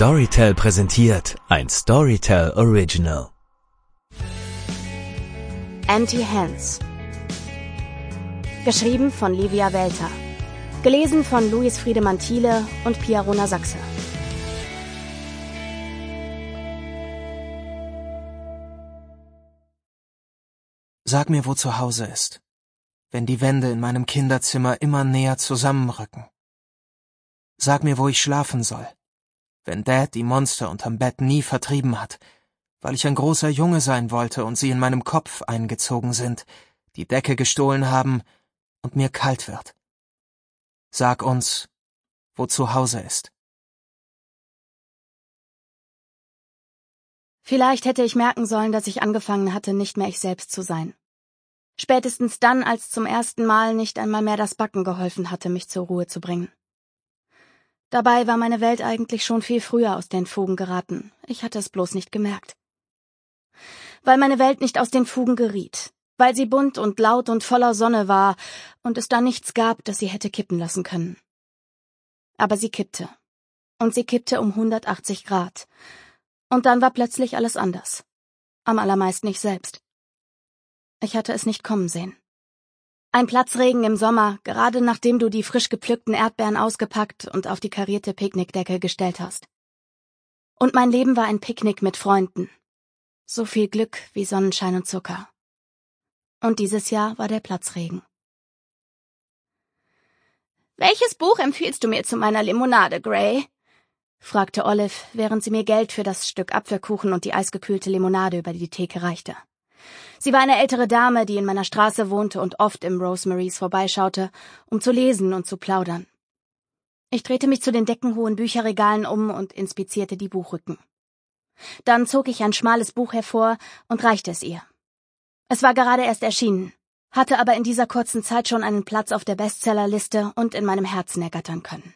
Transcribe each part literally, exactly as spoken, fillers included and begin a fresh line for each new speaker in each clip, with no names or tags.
Storytel präsentiert ein Storytel Original.
Empty Hands. Geschrieben von Livia Welter. Gelesen von Luis Friedemann Thiele und Pia-Rona Sachse.
Sag mir, wo zu Hause ist, wenn die Wände in meinem Kinderzimmer immer näher zusammenrücken. Sag mir, wo ich schlafen soll, wenn Dad die Monster unterm Bett nie vertrieben hat, weil ich ein großer Junge sein wollte und sie in meinem Kopf eingezogen sind, die Decke gestohlen haben und mir kalt wird. Sag uns, wo zu Hause ist.
Vielleicht hätte ich merken sollen, dass ich angefangen hatte, nicht mehr ich selbst zu sein. Spätestens dann, als zum ersten Mal nicht einmal mehr das Backen geholfen hatte, mich zur Ruhe zu bringen. Dabei war meine Welt eigentlich schon viel früher aus den Fugen geraten. Ich hatte es bloß nicht gemerkt. Weil meine Welt nicht aus den Fugen geriet, weil sie bunt und laut und voller Sonne war und es da nichts gab, das sie hätte kippen lassen können. Aber sie kippte. Und sie kippte um hundertachtzig Grad. Und dann war plötzlich alles anders. Am allermeisten ich selbst. Ich hatte es nicht kommen sehen. Ein Platzregen im Sommer, gerade nachdem du die frisch gepflückten Erdbeeren ausgepackt und auf die karierte Picknickdecke gestellt hast. Und mein Leben war ein Picknick mit Freunden. So viel Glück wie Sonnenschein und Zucker. Und dieses Jahr war der Platzregen. »Welches Buch empfiehlst du mir zu meiner Limonade, Gray?« fragte Olive, während sie mir Geld für das Stück Apfelkuchen und die eisgekühlte Limonade über die Theke reichte. Sie war eine ältere Dame, die in meiner Straße wohnte und oft im Rosemary's vorbeischaute, um zu lesen und zu plaudern. Ich drehte mich zu den deckenhohen Bücherregalen um und inspizierte die Buchrücken. Dann zog ich ein schmales Buch hervor und reichte es ihr. Es war gerade erst erschienen, hatte aber in dieser kurzen Zeit schon einen Platz auf der Bestsellerliste und in meinem Herzen ergattern können.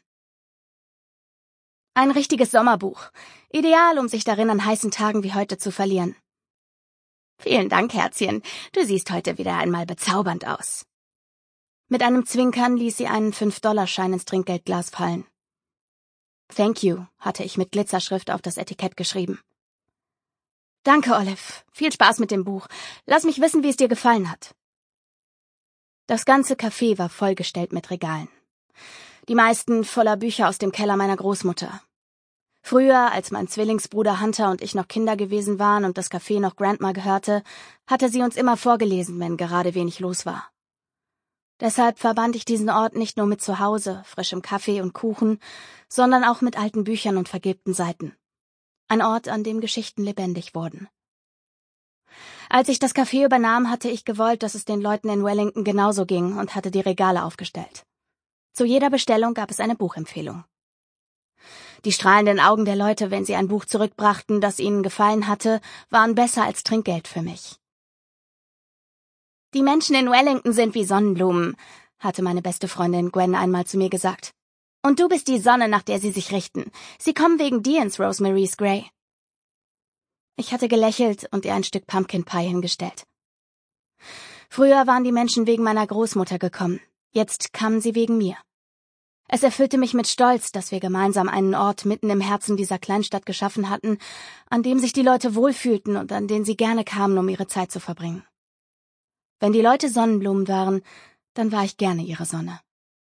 Ein richtiges Sommerbuch, ideal, um sich darin an heißen Tagen wie heute zu verlieren. »Vielen Dank, Herzchen, du siehst heute wieder einmal bezaubernd aus.« Mit einem Zwinkern ließ sie einen fünf-Dollar-Schein ins Trinkgeldglas fallen. »Thank you«, hatte ich mit Glitzerschrift auf das Etikett geschrieben. »Danke, Olive. Viel Spaß mit dem Buch. Lass mich wissen, wie es dir gefallen hat.« Das ganze Café war vollgestellt mit Regalen. Die meisten voller Bücher aus dem Keller meiner Großmutter. Früher, als mein Zwillingsbruder Hunter und ich noch Kinder gewesen waren und das Café noch Grandma gehörte, hatte sie uns immer vorgelesen, wenn gerade wenig los war. Deshalb verband ich diesen Ort nicht nur mit Zuhause, frischem Kaffee und Kuchen, sondern auch mit alten Büchern und vergilbten Seiten. Ein Ort, an dem Geschichten lebendig wurden. Als ich das Café übernahm, hatte ich gewollt, dass es den Leuten in Wellington genauso ging und hatte die Regale aufgestellt. Zu jeder Bestellung gab es eine Buchempfehlung. Die strahlenden Augen der Leute, wenn sie ein Buch zurückbrachten, das ihnen gefallen hatte, waren besser als Trinkgeld für mich. »Die Menschen in Wellington sind wie Sonnenblumen«, hatte meine beste Freundin Gwen einmal zu mir gesagt. »Und du bist die Sonne, nach der sie sich richten. Sie kommen wegen dir ins Rosemary's, Gray.« Ich hatte gelächelt und ihr ein Stück Pumpkin Pie hingestellt. Früher waren die Menschen wegen meiner Großmutter gekommen, jetzt kamen sie wegen mir. Es erfüllte mich mit Stolz, dass wir gemeinsam einen Ort mitten im Herzen dieser Kleinstadt geschaffen hatten, an dem sich die Leute wohlfühlten und an den sie gerne kamen, um ihre Zeit zu verbringen. Wenn die Leute Sonnenblumen waren, dann war ich gerne ihre Sonne.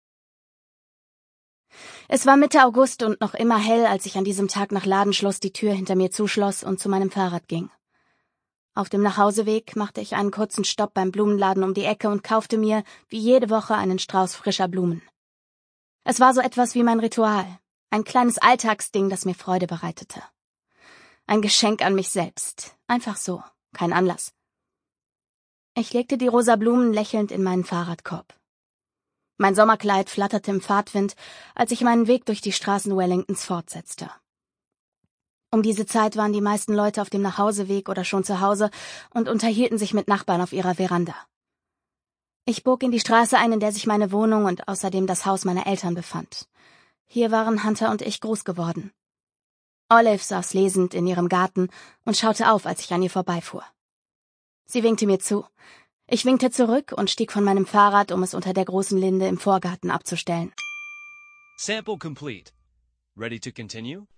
Es war Mitte August und noch immer hell, als ich an diesem Tag nach Ladenschluss die Tür hinter mir zuschloss und zu meinem Fahrrad ging. Auf dem Nachhauseweg machte ich einen kurzen Stopp beim Blumenladen um die Ecke und kaufte mir, wie jede Woche, einen Strauß frischer Blumen. Es war so etwas wie mein Ritual, ein kleines Alltagsding, das mir Freude bereitete. Ein Geschenk an mich selbst, einfach so, kein Anlass. Ich legte die rosa Blumen lächelnd in meinen Fahrradkorb. Mein Sommerkleid flatterte im Fahrtwind, als ich meinen Weg durch die Straßen Wellingtons fortsetzte. Um diese Zeit waren die meisten Leute auf dem Nachhauseweg oder schon zu Hause und unterhielten sich mit Nachbarn auf ihrer Veranda. Ich bog in die Straße ein, in der sich meine Wohnung und außerdem das Haus meiner Eltern befand. Hier waren Hunter und ich groß geworden. Olive saß lesend in ihrem Garten und schaute auf, als ich an ihr vorbeifuhr. Sie winkte mir zu. Ich winkte zurück und stieg von meinem Fahrrad, um es unter der großen Linde im Vorgarten abzustellen.
Sample complete. Ready to continue?